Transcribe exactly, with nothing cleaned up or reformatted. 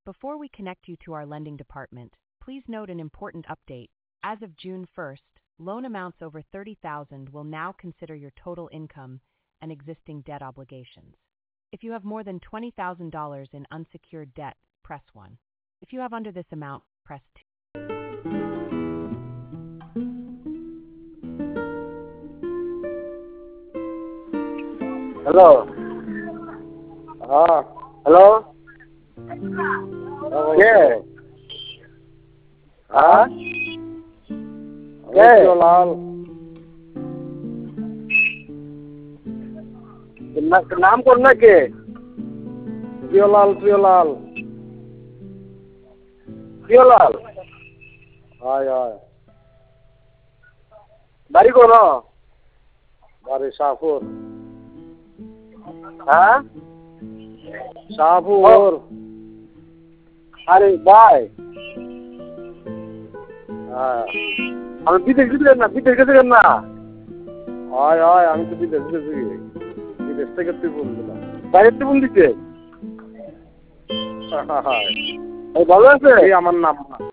Before we connect you to our lending department, please note an important update. As of June first, loan amounts over thirty thousand dollars will now consider your total income and existing debt obligations. If you have more than twenty thousand dollars in unsecured debt, press one. If you have under this amount, press two. Hello. Ah, hello. ¿Qué? ¿Ah? ¿Qué? Laal. নাম কোন না কে? প্রিয়লাল প্রিয়লাল প্রিয়লাল হায় হায় বাড়ি কোন? বাড়ি শাহপুর। হ্যাঁ শাহপুর। আরে ভাই হ্যাঁ আমি বিদেশ গেছিলাম না বিদেশ গেছিলাম না হয় হয় আমি তো বিদেশ গেছি বিদেশ থেকে তুই ফোন দিলাম বাইরে তুই ফোন দিচ্ছে ভালো আছে আমার নাম